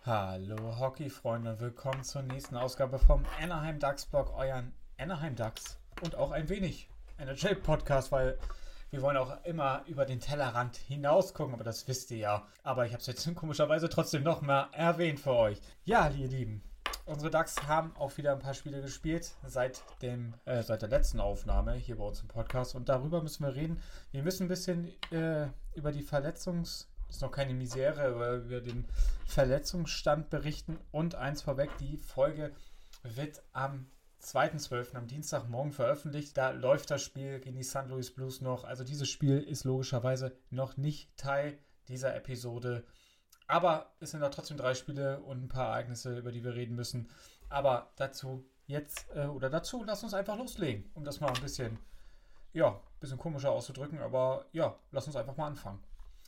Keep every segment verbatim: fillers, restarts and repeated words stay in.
Hallo Hockey-Freunde, willkommen zur nächsten Ausgabe vom Anaheim Ducks Blog, euren Anaheim Ducks und auch ein wenig N H L-Podcast, weil wir wollen auch immer über den Tellerrand hinaus gucken, aber das wisst ihr ja. Aber ich habe es jetzt komischerweise trotzdem noch mal erwähnt für euch. Ja, ihr Lieben, unsere Ducks haben auch wieder ein paar Spiele gespielt seit, dem, äh, seit der letzten Aufnahme hier bei uns im Podcast und darüber müssen wir reden. Wir müssen ein bisschen äh, über die Verletzungs- ist noch keine Misere, weil wir den Verletzungsstand berichten und eins vorweg, die Folge wird am zweiten zwölften am Dienstagmorgen veröffentlicht. Da läuft das Spiel gegen die Saint Louis Blues noch. Also dieses Spiel ist logischerweise noch nicht Teil dieser Episode. Aber es sind auch trotzdem drei Spiele und ein paar Ereignisse, über die wir reden müssen. Aber dazu jetzt, äh, oder dazu, lasst uns einfach loslegen, um das mal ein bisschen, ja, ein bisschen komischer auszudrücken. Aber ja, lasst uns einfach mal anfangen.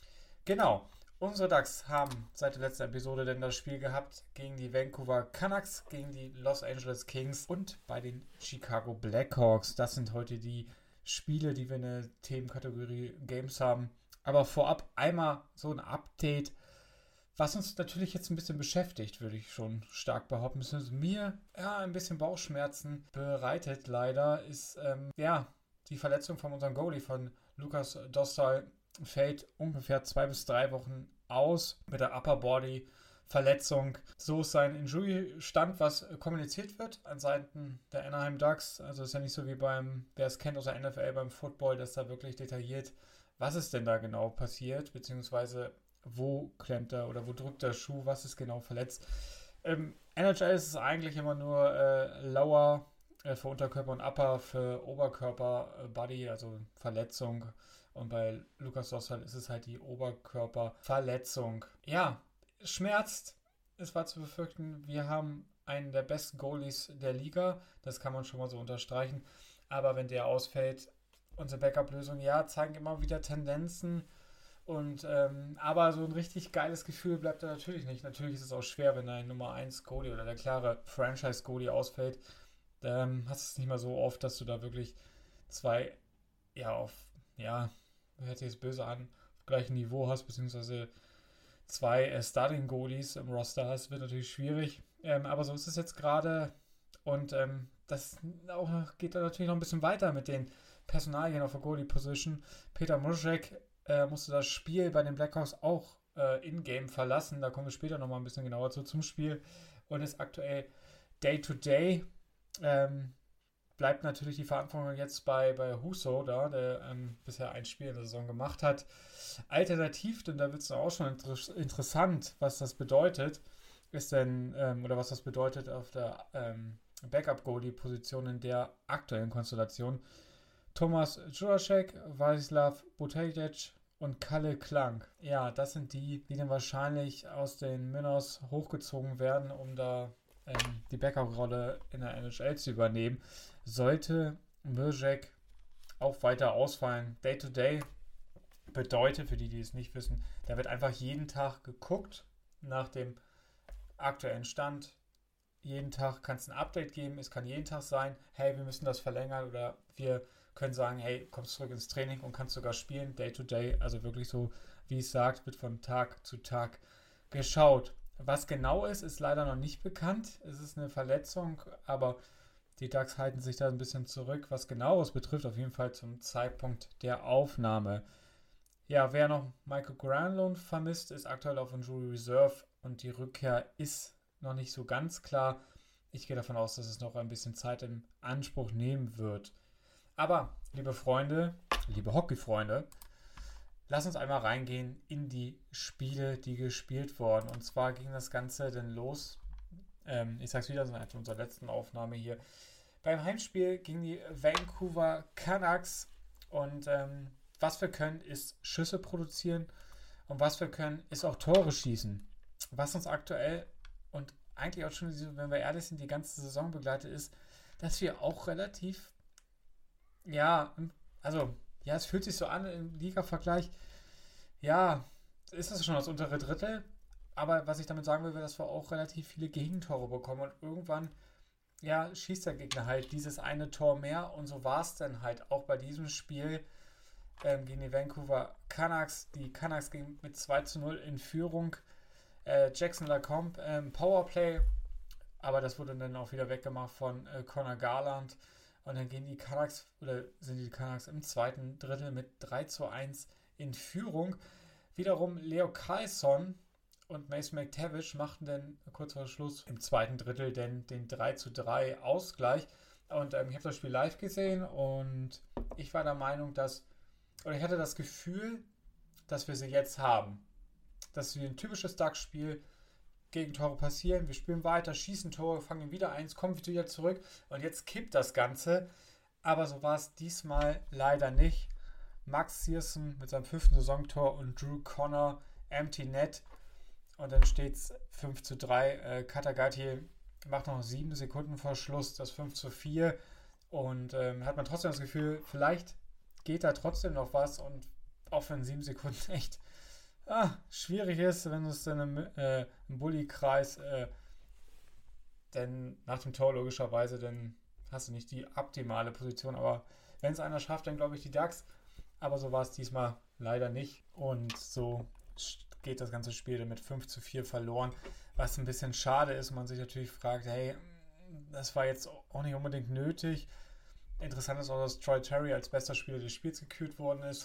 Genau, unsere Ducks haben seit der letzten Episode denn das Spiel gehabt gegen die Vancouver Canucks, gegen die Los Angeles Kings und bei den Chicago Blackhawks. Das sind heute die Spiele, die wir in der Themenkategorie Games haben. Aber vorab einmal so ein Update, was uns natürlich jetzt ein bisschen beschäftigt, würde ich schon stark behaupten. Beziehungsweise mir ja, ein bisschen Bauchschmerzen bereitet leider, ist ähm, ja die Verletzung von unserem Goalie, von Lukas Dostal. Fällt ungefähr zwei bis drei Wochen aus mit der Upper Body Verletzung. So ist sein Injury-Stand, was kommuniziert wird an Seiten der Anaheim Ducks. Also ist ja nicht so wie beim, wer es kennt aus der N F L, beim Football, dass da wirklich detailliert, was ist denn da genau passiert, beziehungsweise wo klemmt er oder wo drückt der Schuh, was ist genau verletzt. Im N H L ist es eigentlich immer nur äh, Lower äh, für Unterkörper und Upper für Oberkörper äh, Body, also Verletzung. Und bei Lukas Dostal ist es halt die Oberkörperverletzung. Ja, schmerzt. Es war zu befürchten, wir haben einen der besten Goalies der Liga. Das kann man schon mal so unterstreichen. Aber wenn der ausfällt, unsere Backup-Lösung, ja, zeigen immer wieder Tendenzen. Und ähm, aber so ein richtig geiles Gefühl bleibt da natürlich nicht. Natürlich ist es auch schwer, wenn dein Nummer eins Goalie oder der klare Franchise-Goalie ausfällt. Ähm, hast du es nicht mal so oft, dass du da wirklich zwei, ja, auf, ja, hört sich jetzt böse an, auf gleichem Niveau hast, beziehungsweise zwei äh, Starting-Goalies im Roster hast, wird natürlich schwierig. Ähm, aber so ist es jetzt gerade. Und ähm, das auch, geht dann natürlich noch ein bisschen weiter mit den Personalien auf der Goalie-Position. Peter Mrazek äh, musste das Spiel bei den Blackhawks auch äh, in-game verlassen. Da kommen wir später nochmal ein bisschen genauer zu zum Spiel. Und ist aktuell Day-to-Day. Ähm, bleibt natürlich die Verantwortung jetzt bei, bei Husso da, der ähm, bisher ein Spiel in der Saison gemacht hat. Alternativ, denn da wird es auch schon inter- interessant, was das bedeutet, ist denn, ähm, oder was das bedeutet auf der ähm, Backup-Goalie-Position in der aktuellen Konstellation. Thomas Jurasek, Vladislav Buteljic und Kalle Klang. Ja, das sind die, die dann wahrscheinlich aus den Minnows hochgezogen werden, um da ähm, die Backup-Rolle in der N H L zu übernehmen. Sollte Mrazek auch weiter ausfallen. Day-to-Day bedeutet, für die, die es nicht wissen, da wird einfach jeden Tag geguckt nach dem aktuellen Stand. Jeden Tag kann es ein Update geben. Es kann jeden Tag sein, hey, wir müssen das verlängern oder wir können sagen, hey, kommst zurück ins Training und kannst sogar spielen. Day-to-Day, also wirklich so, wie es sagt, wird von Tag zu Tag geschaut. Was genau ist, ist leider noch nicht bekannt. Es ist eine Verletzung, aber die Ducks halten sich da ein bisschen zurück, was genaueres betrifft, auf jeden Fall zum Zeitpunkt der Aufnahme. Ja, wer noch Michael Granlund vermisst, ist aktuell auf Injury Reserve und die Rückkehr ist noch nicht so ganz klar. Ich gehe davon aus, dass es noch ein bisschen Zeit in Anspruch nehmen wird. Aber, liebe Freunde, liebe Hockey-Freunde, lass uns einmal reingehen in die Spiele, die gespielt wurden. Und zwar ging das Ganze denn los, ähm, ich sag's wieder, so in unserer letzten Aufnahme hier. Beim Heimspiel gegen die Vancouver Canucks. Und ähm, was wir können, ist Schüsse produzieren. Und was wir können, ist auch Tore schießen. Was uns aktuell und eigentlich auch schon, wenn wir ehrlich sind, die ganze Saison begleitet ist, dass wir auch relativ, ja, also, ja, es fühlt sich so an im Liga-Vergleich, ja, ist es schon das untere Drittel, aber was ich damit sagen will, dass wir auch relativ viele Gegentore bekommen und irgendwann, ja, schießt der Gegner halt dieses eine Tor mehr und so war es dann halt auch bei diesem Spiel ähm, gegen die Vancouver Canucks. Die Canucks gingen mit zwei zu null in Führung. Äh, Jackson Lacombe, ähm, Powerplay, aber das wurde dann auch wieder weggemacht von äh, Conor Garland. Und dann gehen die Canucks, oder sind die Canucks im zweiten Drittel mit drei zu eins in Führung. Wiederum Leo Carlsson und Mason McTavish machten dann kurz vor Schluss im zweiten Drittel den, den drei zu drei Ausgleich. Und ähm, ich habe das Spiel live gesehen und ich war der Meinung, dass, oder ich hatte das Gefühl, dass wir sie jetzt haben. Dass wir ein typisches Ducks-Spiel, Gegentore passieren, wir spielen weiter, schießen Tore, fangen wieder eins, kommen wieder zurück und jetzt kippt das Ganze. Aber so war es diesmal leider nicht. Max Searson mit seinem fünften Saisontor und Drew Connor Empty Net. Und dann steht es fünf zu drei. Äh, Katagati macht noch sieben Sekunden vor Schluss das fünf zu vier. Und ähm, hat man trotzdem das Gefühl, vielleicht geht da trotzdem noch was. Und auch wenn sieben Sekunden echt ah, schwierig ist, wenn es dann im, äh, im Bulli-Kreis äh, denn nach dem Tor logischerweise, dann hast du nicht die optimale Position. Aber wenn es einer schafft, dann glaube ich die Ducks. Aber so war es diesmal leider nicht. Und so geht das ganze Spiel dann mit fünf zu vier verloren. Was ein bisschen schade ist und man sich natürlich fragt, hey, das war jetzt auch nicht unbedingt nötig. Interessant ist auch, dass Troy Terry als bester Spieler des Spiels gekürt worden ist.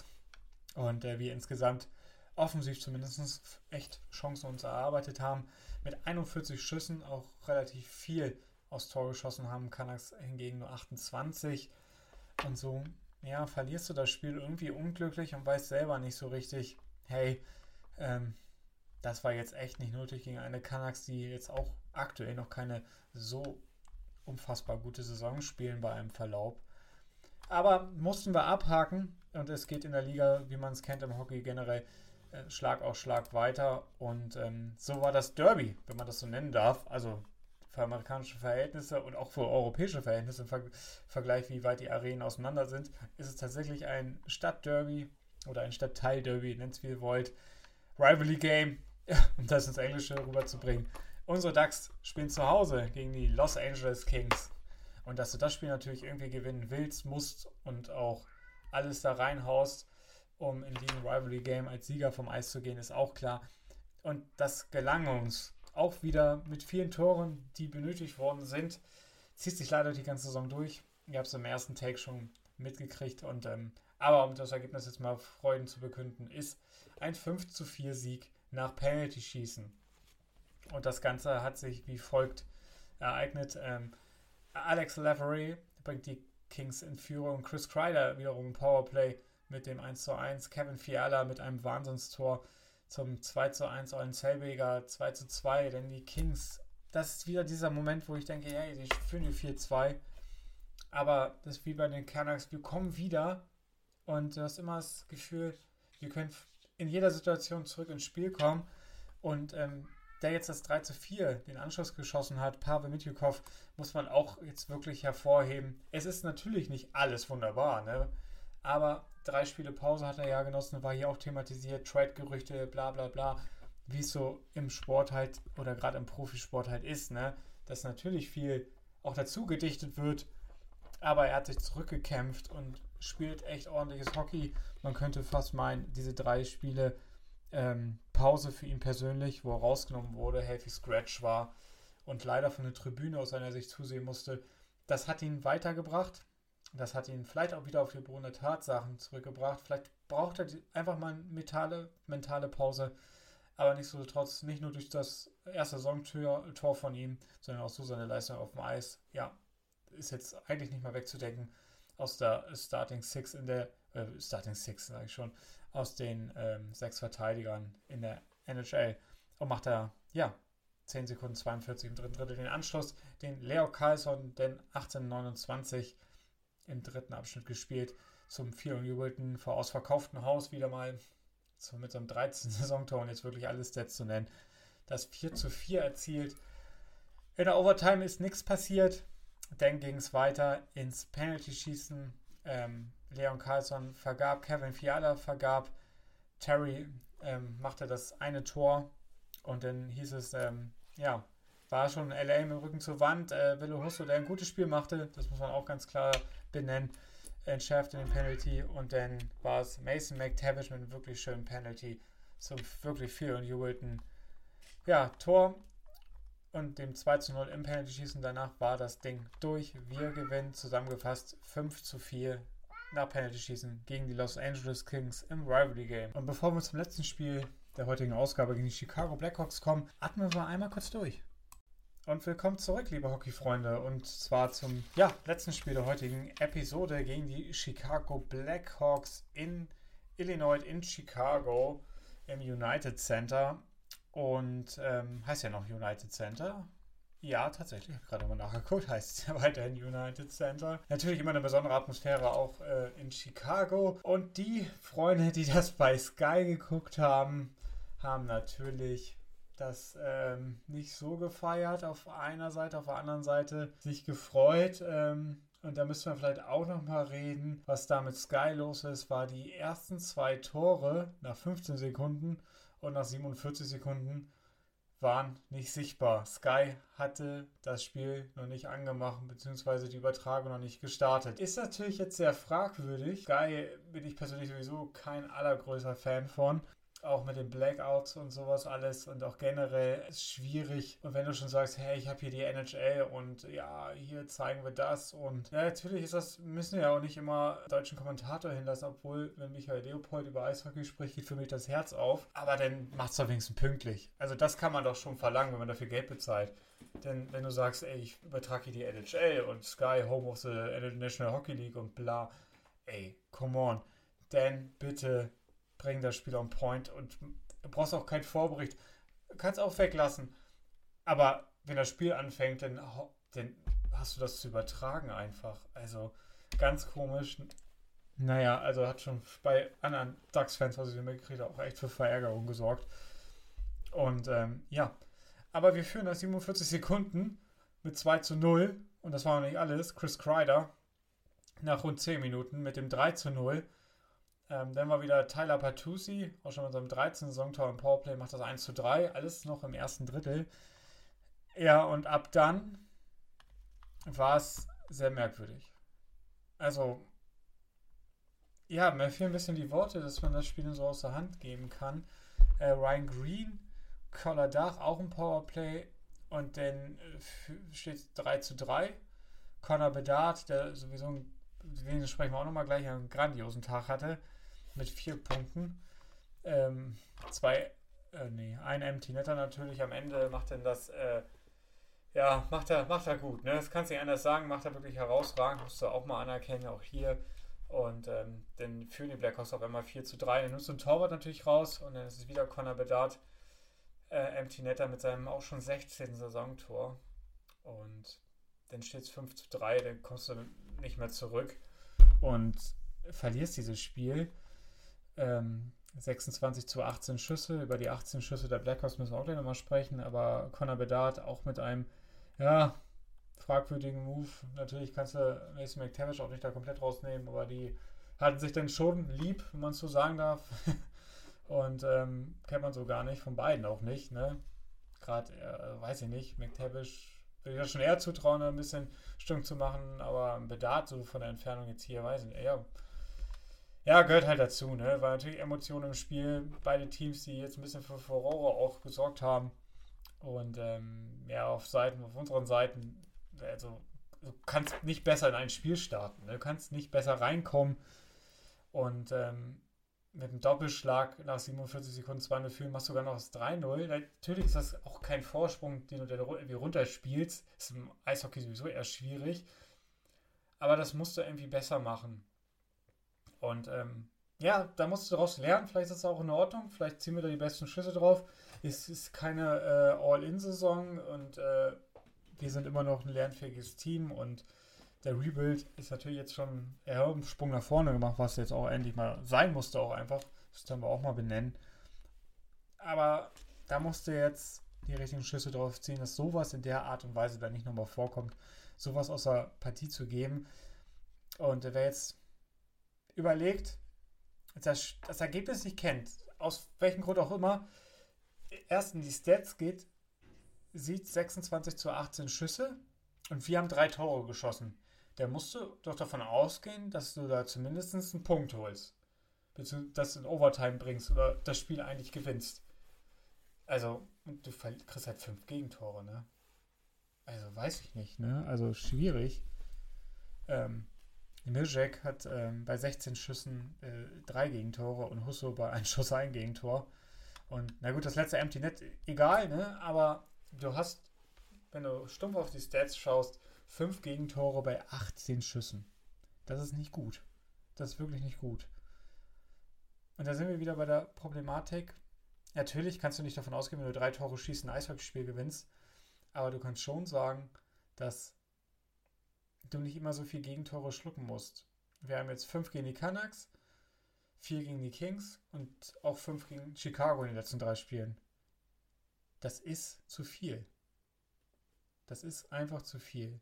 Und äh, wir insgesamt offensiv zumindest echt Chancen uns erarbeitet haben. Mit einundvierzig Schüssen auch relativ viel aufs Tor geschossen haben. Canucks hingegen nur achtundzwanzig. Und so, ja, verlierst du das Spiel irgendwie unglücklich und weißt selber nicht so richtig, hey, ähm, das war jetzt echt nicht nötig gegen eine Canucks, die jetzt auch aktuell noch keine so unfassbar gute Saison spielen bei einem Verlaub. Aber mussten wir abhaken und es geht in der Liga, wie man es kennt im Hockey generell, äh, Schlag auf Schlag weiter. Und ähm, so war das Derby, wenn man das so nennen darf. Also für amerikanische Verhältnisse und auch für europäische Verhältnisse im Ver- Vergleich, wie weit die Arenen auseinander sind, ist es tatsächlich ein Stadtderby oder ein Stadtteilderby, nennt es wie ihr wollt. Rivalry Game, um das ins Englische rüberzubringen. Unsere Ducks spielen zu Hause gegen die Los Angeles Kings. Und dass du das Spiel natürlich irgendwie gewinnen willst, musst und auch alles da reinhaust, um in diesem Rivalry Game als Sieger vom Eis zu gehen, ist auch klar. Und das gelang uns. Auch wieder mit vielen Toren, die benötigt worden sind. Zieht sich leider die ganze Saison durch. Ihr habt es im ersten Take schon mitgekriegt. Und, ähm, aber um das Ergebnis jetzt mal Freuden zu bekünden, ist ein fünf zu vier Sieg nach Penalty-Schießen. Und das Ganze hat sich wie folgt ereignet. Ähm, Alex Lavery bringt die Kings in Führung. Chris Kreider wiederum im Powerplay mit dem eins zu eins. Kevin Fiala mit einem Wahnsinnstor zum zwei zu eins. Olin Zellweger zwei zu zwei. Denn die Kings, das ist wieder dieser Moment, wo ich denke, hey, die führen die vier zwei. Aber das ist wie bei den Canucks, wir kommen wieder und du hast immer das Gefühl, wir können in jeder Situation zurück ins Spiel kommen. Und ähm, der jetzt das drei zu vier den Anschluss geschossen hat, Pavel Mityukov, muss man auch jetzt wirklich hervorheben. Es ist natürlich nicht alles wunderbar, ne? Aber drei Spiele Pause hat er ja genossen, war hier auch thematisiert, Trade-Gerüchte, bla bla bla, wie es so im Sport halt oder gerade im Profisport halt ist, ne? Dass natürlich viel auch dazu gedichtet wird, aber er hat sich zurückgekämpft und spielt echt ordentliches Hockey. Man könnte fast meinen, diese drei Spiele ähm, Pause für ihn persönlich, wo er rausgenommen wurde, Healthy Scratch war und leider von der Tribüne aus seiner Sicht zusehen musste, das hat ihn weitergebracht. Das hat ihn vielleicht auch wieder auf die Boden der Tatsachen zurückgebracht. Vielleicht braucht er einfach mal eine mentale, mentale Pause, aber nichtsdestotrotz nicht nur durch das erste Saisontor von ihm, sondern auch so seine Leistung auf dem Eis. Ja, ist jetzt eigentlich nicht mehr wegzudenken aus der Starting Six in der äh, Starting Six, sage ich schon, aus den ähm, sechs Verteidigern in der N H L und macht da, ja, zehn Sekunden zweiundvierzig im dritten Drittel den Anschluss, den Leo Carlsson, den achtzehn neunundzwanzig im dritten Abschnitt gespielt, zum vieljubelten, vor ausverkauften Haus wieder mal, so mit so einem dreizehnten Saisontor und jetzt wirklich alles Stats zu nennen, das vier zu vier erzielt. In der Overtime ist nichts passiert, dann ging es weiter ins Penalty-Schießen. Ähm, Leon Carlsson vergab, Kevin Fiala vergab, Terry ähm, machte das eine Tor und dann hieß es, ähm, ja, war schon L A mit dem Rücken zur Wand. Äh, Ville Husso, der ein gutes Spiel machte, das muss man auch ganz klar benennen, entschärfte den Penalty und dann war es Mason McTavish mit einem wirklich schönen Penalty zum wirklich viel und jubelten Ja, Tor und dem zwei zu null im Penalty-Schießen. Danach war das Ding durch. Wir gewinnen zusammengefasst fünf zu vier nach Penalty-Schießen gegen die Los Angeles Kings im Rivalry Game. Und bevor wir zum letzten Spiel der heutigen Ausgabe gegen die Chicago Blackhawks kommen, atmen wir einmal kurz durch. Und willkommen zurück, liebe Hockeyfreunde, und zwar zum ja, letzten Spiel der heutigen Episode gegen die Chicago Blackhawks in Illinois, in Chicago, im United Center. Und ähm, heißt ja noch United Center. Ja, tatsächlich, ich habe gerade mal nachgeguckt, heißt es weiterhin United Center. Natürlich immer eine besondere Atmosphäre auch äh, in Chicago. Und die Freunde, die das bei Sky geguckt haben, haben natürlich das ähm, nicht so gefeiert auf einer Seite, auf der anderen Seite sich gefreut. Ähm, und da müssen wir vielleicht auch nochmal reden, was da mit Sky los ist. War die ersten zwei Tore nach fünfzehn Sekunden und nach siebenundvierzig Sekunden waren nicht sichtbar. Sky hatte das Spiel noch nicht angemacht, beziehungsweise die Übertragung noch nicht gestartet. Ist natürlich jetzt sehr fragwürdig. Sky bin ich persönlich sowieso kein allergrößter Fan von. Auch mit den Blackouts und sowas alles und auch generell ist schwierig. Und wenn du schon sagst, hey, ich habe hier die N H L und ja, hier zeigen wir das und ja, natürlich ist das, müssen wir ja auch nicht immer einen deutschen Kommentator hinlassen, obwohl, wenn Michael Leopold über Eishockey spricht, geht für mich das Herz auf. Aber dann macht es doch wenigstens pünktlich. Also das kann man doch schon verlangen, wenn man dafür Geld bezahlt. Denn wenn du sagst, ey, ich übertrage hier die N H L und Sky, Home of the National Hockey League und bla, ey, come on. Denn bitte bring das Spiel on point und du brauchst auch keinen Vorbericht. Du kannst auch weglassen. Aber wenn das Spiel anfängt, dann, dann hast du das zu übertragen einfach. Also ganz komisch. Naja, also hat schon bei anderen Ducks-Fans, was ich mitgekriegt habe, auch echt für Verärgerung gesorgt. Und ähm, ja, aber wir führen nach siebenundvierzig Sekunden mit zwei zu null und das war noch nicht alles. Chris Kreider nach rund zehn Minuten mit dem drei zu null. Ähm, dann war wieder Tyler Pattusi, auch schon mit seinem dreizehnten Saisontor im Powerplay, macht das eins zu drei, alles noch im ersten Drittel. Ja, und ab dann war es sehr merkwürdig. Also, ja, mir fehlen ein bisschen die Worte, dass man das Spiel so aus der Hand geben kann. Äh, Ryan Green, Collar Dach, auch im Powerplay und dann äh, steht es drei zu drei. Connor Bedard, der sowieso ein den sprechen wir auch nochmal gleich, einen grandiosen Tag hatte, mit vier Punkten. Ähm, zwei, äh, nee, ein Empty Netter natürlich am Ende macht denn das, äh, ja, macht er, macht er gut, ne? Das kannst du nicht anders sagen, macht er wirklich herausragend, musst du auch mal anerkennen, auch hier. Und ähm, dann führen die Blackhawks auf einmal vier zu drei, dann nimmst du den Torwart natürlich raus und dann ist es wieder Connor Bedard, äh, Empty Netter mit seinem auch schon sechzehnten Saisontor. Und dann steht es fünf zu drei, dann kommst du nicht mehr zurück und verlierst dieses Spiel. Ähm, sechsundzwanzig zu achtzehn Schüsse. Über die achtzehn Schüsse der Blackhawks müssen wir auch gleich nochmal sprechen, aber Connor Bedard auch mit einem, ja, fragwürdigen Move. Natürlich kannst du Mason McTavish auch nicht da komplett rausnehmen, aber die hatten sich dann schon lieb, wenn man es so sagen darf. Und ähm, kennt man so gar nicht, von beiden auch nicht, ne? Gerade, äh, weiß ich nicht, McTavish würde ich das schon eher zutrauen, ein bisschen Stimmung zu machen, aber Bedard so von der Entfernung jetzt hier, weiß ich nicht, ja, ja, gehört halt dazu, ne, war natürlich Emotionen im Spiel, beide Teams, die jetzt ein bisschen für Furore auch gesorgt haben und ähm, ja, auf Seiten, auf unseren Seiten, also du kannst nicht besser in ein Spiel starten, ne? Du kannst nicht besser reinkommen und ähm, mit einem Doppelschlag nach siebenundvierzig Sekunden zwei null führen, machst du sogar noch das drei null. Natürlich ist das auch kein Vorsprung, den du dann irgendwie runterspielst. Ist im Eishockey sowieso eher schwierig. Aber das musst du irgendwie besser machen. Und ähm, ja, da musst du daraus lernen. Vielleicht ist das auch in Ordnung. Vielleicht ziehen wir da die besten Schüsse drauf. Es ist keine äh, All-In-Saison und äh, wir sind immer noch ein lernfähiges Team und der Rebuild ist natürlich jetzt schon eher einen Sprung nach vorne gemacht, was jetzt auch endlich mal sein musste auch einfach. Das können wir auch mal benennen. Aber da musste jetzt die richtigen Schlüsse drauf ziehen, dass sowas in der Art und Weise dann nicht nochmal vorkommt, sowas aus der Partie zu geben. Und wer jetzt überlegt, das, das Ergebnis nicht kennt, aus welchem Grund auch immer, erst in die Stats geht, sieht sechsundzwanzig zu achtzehn Schüsse und wir haben drei Tore geschossen. Der musst du doch davon ausgehen, dass du da zumindest einen Punkt holst. Beziehungsweise das in Overtime bringst oder das Spiel eigentlich gewinnst. Also, und du kriegst halt fünf Gegentore, ne? Also weiß ich nicht, ne? Also schwierig. Ähm, Milcek hat ähm, bei sechzehn Schüssen äh, drei Gegentore und Husso bei einem Schuss ein Gegentor. Und na gut, das letzte Empty Net, egal, ne? Aber du hast, wenn du stumpf auf die Stats schaust, fünf Gegentore bei achtzehn Schüssen. Das ist nicht gut. Das ist wirklich nicht gut. Und da sind wir wieder bei der Problematik. Natürlich kannst du nicht davon ausgehen, wenn du drei Tore schießt, ein Eishockeyspiel gewinnst. Aber du kannst schon sagen, dass du nicht immer so viel Gegentore schlucken musst. Wir haben jetzt fünf gegen die Canucks, vier gegen die Kings und auch fünf gegen Chicago in den letzten drei Spielen. Das ist zu viel. Das ist einfach zu viel.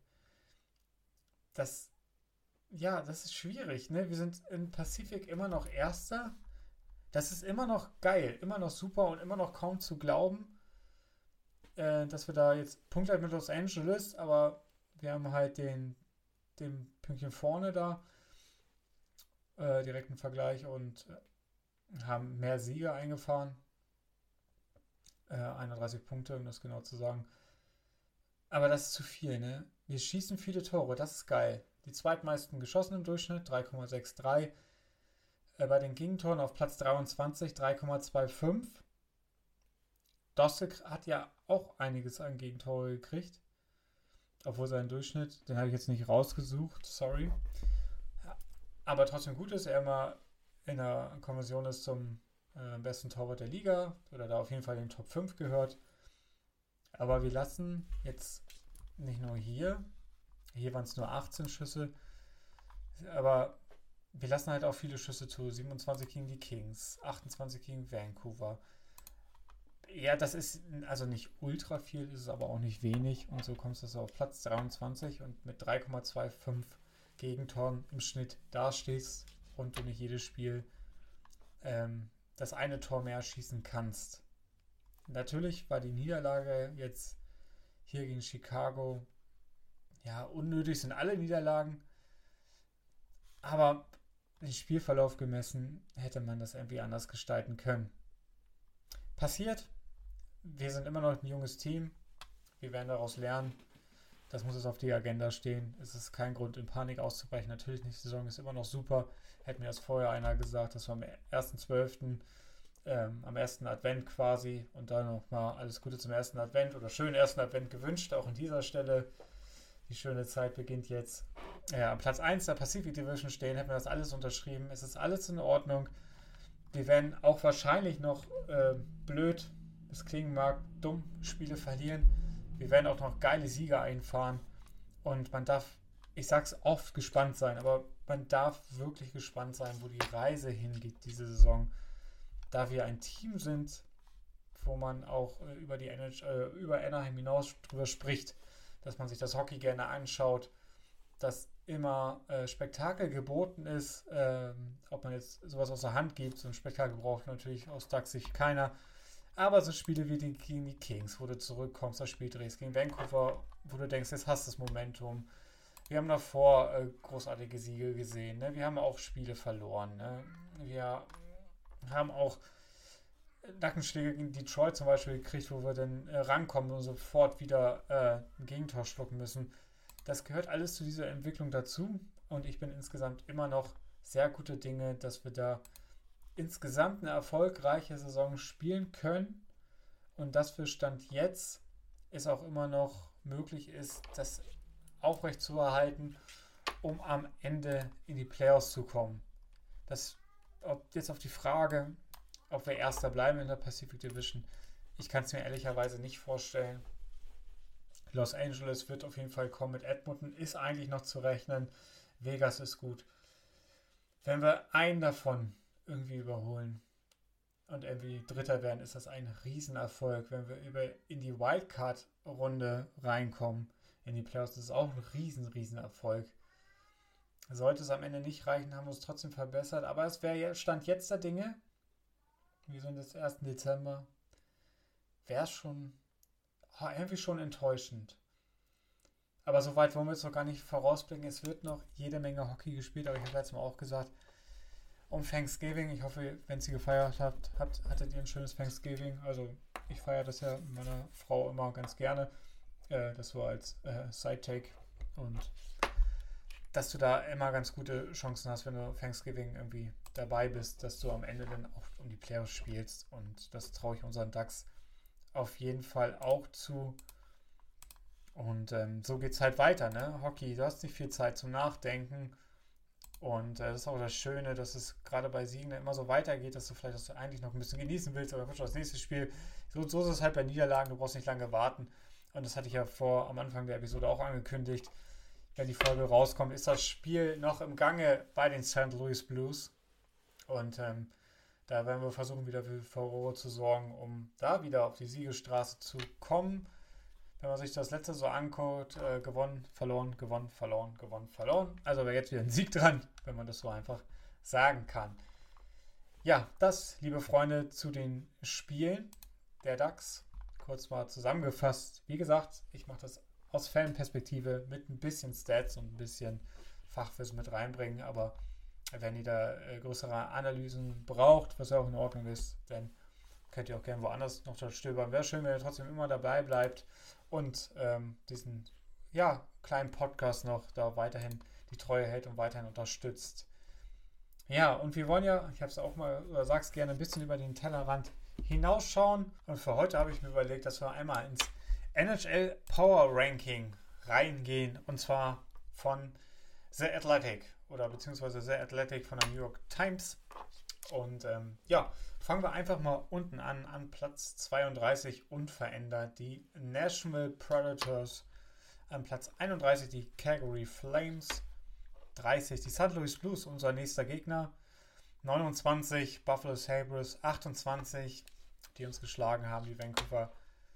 Das, ja, das ist schwierig, ne? Wir sind im Pazifik immer noch Erster. Das ist immer noch geil, immer noch super und immer noch kaum zu glauben, äh, dass wir da jetzt Punkte mit Los Angeles, aber wir haben halt den, den Pünktchen vorne da, äh, direkten Vergleich und äh, haben mehr Siege eingefahren. Äh, einunddreißig Punkte, um das genau zu sagen. Aber das ist zu viel, ne? Wir schießen viele Tore, das ist geil. Die zweitmeisten geschossen im Durchschnitt, drei Komma dreiundsechzig. Äh, bei den Gegentoren auf Platz dreiundzwanzig, drei Komma fünfundzwanzig. Dossek hat ja auch einiges an Gegentore gekriegt. Obwohl sein Durchschnitt, den habe ich jetzt nicht rausgesucht, sorry. Aber trotzdem gut ist, er immer in der Konversion ist zum äh, besten Torwart der Liga oder da auf jeden Fall in den Top fünf gehört. Aber wir lassen jetzt nicht nur hier, hier waren es nur achtzehn Schüsse, aber wir lassen halt auch viele Schüsse zu. siebenundzwanzig gegen die Kings, achtundzwanzig gegen Vancouver. Ja, das ist also nicht ultra viel, ist es aber auch nicht wenig. Und so kommst du so auf Platz dreiundzwanzig und mit drei Komma fünfundzwanzig Gegentoren im Schnitt dastehst und du nicht jedes Spiel ähm, das eine Tor mehr schießen kannst. Natürlich war die Niederlage jetzt hier gegen Chicago, ja, unnötig sind alle Niederlagen, aber den Spielverlauf gemessen hätte man das irgendwie anders gestalten können. Passiert, wir sind immer noch ein junges Team, wir werden daraus lernen, das muss jetzt auf die Agenda stehen, es ist kein Grund in Panik auszubrechen, natürlich nicht, die Saison ist immer noch super, hätte mir das vorher einer gesagt, das war am ersten zwölften Ähm, am ersten Advent quasi und dann nochmal alles Gute zum ersten Advent oder schönen ersten Advent gewünscht, auch an dieser Stelle. Die schöne Zeit beginnt jetzt. Ja, am Platz eins der Pacific Division stehen, hätten wir das alles unterschrieben. Es ist alles in Ordnung. Wir werden auch wahrscheinlich noch äh, blöd, es klingen mag, dumm Spiele verlieren. Wir werden auch noch geile Siege einfahren und man darf, ich sag's oft, gespannt sein, aber man darf wirklich gespannt sein, wo die Reise hingeht diese Saison. Da wir ein Team sind, wo man auch äh, über die N H L, äh, über Anaheim hinaus drüber spricht, dass man sich das Hockey gerne anschaut, dass immer äh, Spektakel geboten ist, ähm, ob man jetzt sowas aus der Hand gibt, so ein Spektakel braucht natürlich aus Ducks-Sicht keiner, aber so Spiele wie die, gegen die Kings, wo du zurückkommst, das Spiel drehst, gegen Vancouver, wo du denkst, jetzt hast du das Momentum. Wir haben davor äh, großartige Siege gesehen, ne? Wir haben auch Spiele verloren, ne? Wir haben auch Nackenschläge gegen Detroit zum Beispiel gekriegt, wo wir dann äh, rankommen und sofort wieder äh, ein Gegentor schlucken müssen. Das gehört alles zu dieser Entwicklung dazu und ich bin insgesamt immer noch sehr gute Dinge, dass wir da insgesamt eine erfolgreiche Saison spielen können und dass für Stand jetzt es auch immer noch möglich ist, das aufrechtzuerhalten, um am Ende in die Playoffs zu kommen. Das Ob jetzt auf die Frage, ob wir Erster bleiben in der Pacific Division, ich kann es mir ehrlicherweise nicht vorstellen. Los Angeles wird auf jeden Fall kommen mit Edmonton, ist eigentlich noch zu rechnen. Vegas ist gut. Wenn wir einen davon irgendwie überholen und irgendwie Dritter werden, ist das ein Riesenerfolg. Wenn wir über in die Wildcard-Runde reinkommen, in die Playoffs, das ist auch ein riesen, riesen Erfolg. Sollte es am Ende nicht reichen, haben wir uns trotzdem verbessert. Aber es wäre Stand jetzt der Dinge. Wir sind jetzt ersten Dezember. Wäre es schon oh, irgendwie schon enttäuschend. Aber soweit wollen wir jetzt noch gar nicht vorausblicken. Es wird noch jede Menge Hockey gespielt. Aber ich habe letztes Mal auch gesagt, um Thanksgiving. Ich hoffe, wenn ihr gefeiert habt, habt, hattet ihr ein schönes Thanksgiving. Also Ich feiere das ja mit meiner Frau immer ganz gerne. Äh, das so als äh, Side-Take. Und dass du da immer ganz gute Chancen hast, wenn du Thanksgiving irgendwie dabei bist, dass du am Ende dann auch um die Playoffs spielst. Und das traue ich unseren Ducks auf jeden Fall auch zu. Und ähm, so geht es halt weiter, ne? Hockey, du hast nicht viel Zeit zum Nachdenken. Und äh, das ist auch das Schöne, dass es gerade bei Siegen immer so weitergeht, dass du vielleicht das eigentlich noch ein bisschen genießen willst, aber das nächste Spiel. So, so ist es halt bei Niederlagen, du brauchst nicht lange warten. Und das hatte ich ja vor am Anfang der Episode auch angekündigt. Wenn die Folge rauskommt, ist das Spiel noch im Gange bei den Saint Louis Blues. Und ähm, da werden wir versuchen, wieder für Furore zu sorgen, um da wieder auf die Siegesstraße zu kommen. Wenn man sich das letzte so anguckt, äh, gewonnen, verloren, gewonnen, verloren, gewonnen, verloren. Also wäre jetzt wieder ein Sieg dran, wenn man das so einfach sagen kann. Ja, das, liebe Freunde, zu den Spielen der Ducks. Kurz mal zusammengefasst. Wie gesagt, ich mache das aus Fanperspektive mit ein bisschen Stats und ein bisschen Fachwissen mit reinbringen. Aber wenn ihr da äh, größere Analysen braucht, was ja auch in Ordnung ist, dann könnt ihr auch gerne woanders noch da stöbern. Wäre schön, wenn ihr trotzdem immer dabei bleibt und ähm, diesen ja, kleinen Podcast noch da weiterhin die Treue hält und weiterhin unterstützt. Ja, und wir wollen ja, ich habe es auch mal, oder sag's gerne, ein bisschen über den Tellerrand hinausschauen. Und für heute habe ich mir überlegt, dass wir einmal ins N H L Power Ranking reingehen. Und zwar von The Athletic oder beziehungsweise The Athletic von der New York Times. Und ähm, ja, fangen wir einfach mal unten an, an Platz zweiunddreißig unverändert. Die Nashville Predators, an Platz einunddreißig die Calgary Flames, dreißig die Saint Louis Blues, unser nächster Gegner, neunundzwanzig Buffalo Sabres, achtundzwanzig, die uns geschlagen haben, die Vancouver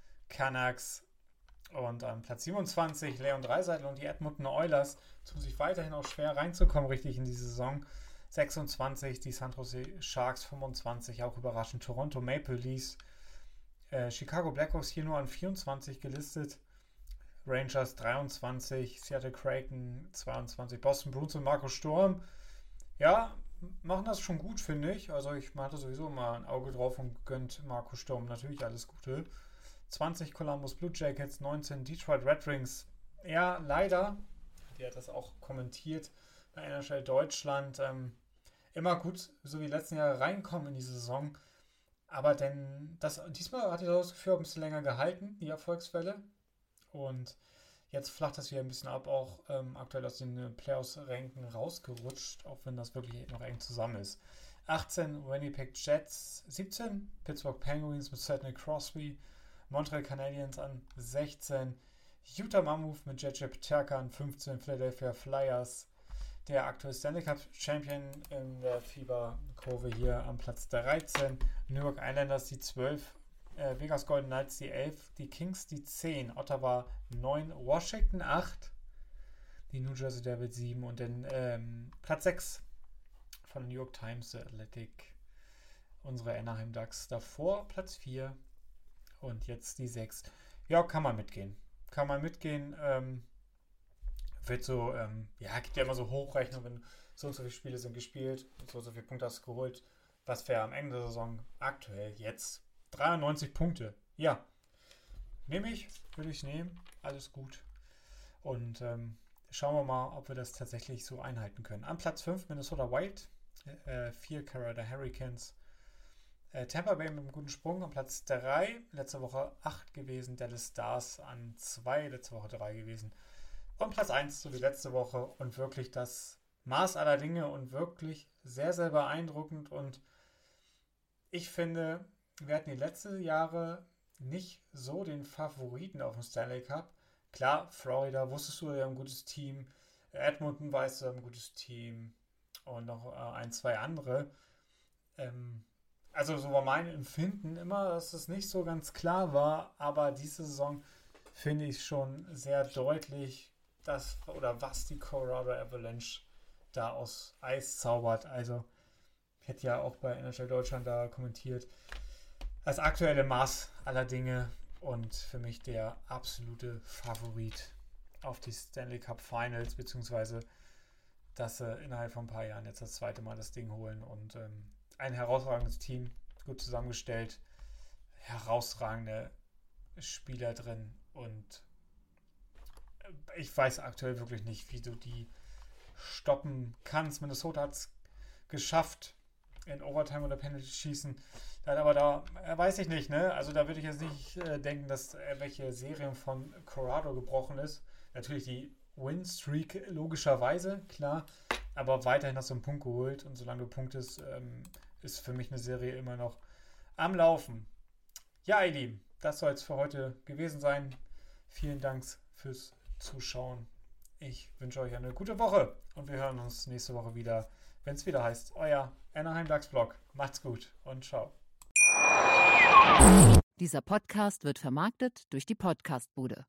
Canucks. Und an Platz siebenundzwanzig Leon Draisaitl und die Edmonton Oilers, tun sich weiterhin auch schwer reinzukommen richtig in die Saison. sechsundzwanzig die San Jose Sharks, fünfundzwanzig, auch überraschend Toronto Maple Leafs, äh, Chicago Blackhawks hier nur an vierundzwanzig gelistet, Rangers dreiundzwanzig, Seattle Kraken zweiundzwanzig, Boston Bruins und Marco Sturm, ja, machen das schon gut, finde ich. Also ich hatte sowieso mal ein Auge drauf und gönnt Marco Sturm natürlich alles Gute. zwanzig Columbus Blue Jackets, neunzehn Detroit Red Wings, ja, leider, die hat das auch kommentiert, bei N H L Deutschland ähm, immer gut, so wie die letzten Jahre reinkommen in die Saison. Aber denn das, diesmal hat das Gefühl ein bisschen länger gehalten, die Erfolgswelle. Und jetzt flacht das wieder ein bisschen ab, auch ähm, aktuell aus den Playoffs-Ränken rausgerutscht, auch wenn das wirklich noch eng zusammen ist. achtzehn Winnipeg Jets, siebzehn Pittsburgh Penguins mit Sidney Crosby, Montreal Canadiens an sechzehn, Utah Mammoth mit J J Peterka an fünfzehn, Philadelphia Flyers, der aktuelle Stanley Cup Champion in der Fieberkurve hier am Platz dreizehn. New York Islanders die zwölf, äh, Vegas Golden Knights die elf, die Kings die zehn, Ottawa neun, Washington acht, die New Jersey Devils sieben und den ähm, Platz sechs von New York Times, The Athletic, unsere Anaheim Ducks. Davor Platz vier und jetzt die sechs. Ja, kann man mitgehen. Kann man mitgehen, ähm, wird so, ähm, ja, gibt ja immer so Hochrechnung, wenn so und so viele Spiele sind gespielt, so und so viele Punkte hast du geholt. Was wäre am Ende der Saison aktuell jetzt? dreiundneunzig Punkte. Ja, nehme ich, würde ich nehmen. Alles gut. Und ähm, schauen wir mal, ob wir das tatsächlich so einhalten können. An Platz fünf Minnesota Wild, äh, vier Carolina Hurricanes, äh, Tampa Bay mit einem guten Sprung an Platz drei, letzte Woche acht gewesen, Dallas Stars an zwei, letzte Woche drei gewesen. Und Platz eins, so wie letzte Woche, und wirklich das Maß aller Dinge und wirklich sehr, sehr beeindruckend. Und ich finde, wir hatten die letzten Jahre nicht so den Favoriten auf dem Stanley Cup. Klar, Florida, wusstest du, wir haben ein gutes Team. Edmonton, weißt du, wir haben ein gutes Team. Und noch äh, ein, zwei andere. Ähm, also so war mein Empfinden immer, dass es nicht so ganz klar war. Aber diese Saison finde ich schon sehr deutlich, das oder was die Colorado Avalanche da aus Eis zaubert. Also ich hätte ja auch bei N H L Deutschland da kommentiert, das aktuelle Maß aller Dinge und für mich der absolute Favorit auf die Stanley Cup Finals, beziehungsweise dass sie innerhalb von ein paar Jahren jetzt das zweite Mal das Ding holen und ähm, ein herausragendes Team, gut zusammengestellt, herausragende Spieler drin und ich weiß aktuell wirklich nicht, wie du die stoppen kannst. Minnesota hat es geschafft, in Overtime oder Penalty schießen. Dann aber da, äh, weiß ich nicht, ne? Also da würde ich jetzt nicht äh, denken, dass irgendwelche Serien von Colorado gebrochen ist. Natürlich die Win-Streak logischerweise, klar. Aber weiterhin hast du einen Punkt geholt und solange du punktest, ähm, ist für mich eine Serie immer noch am Laufen. Ja, ihr Lieben, das soll es für heute gewesen sein. Vielen Dank fürs Zuschauen. Ich wünsche euch eine gute Woche und wir hören uns nächste Woche wieder, wenn es wieder heißt, euer Anaheim Ducks Blog. Macht's gut und ciao. Dieser Podcast wird vermarktet durch die Podcastbude.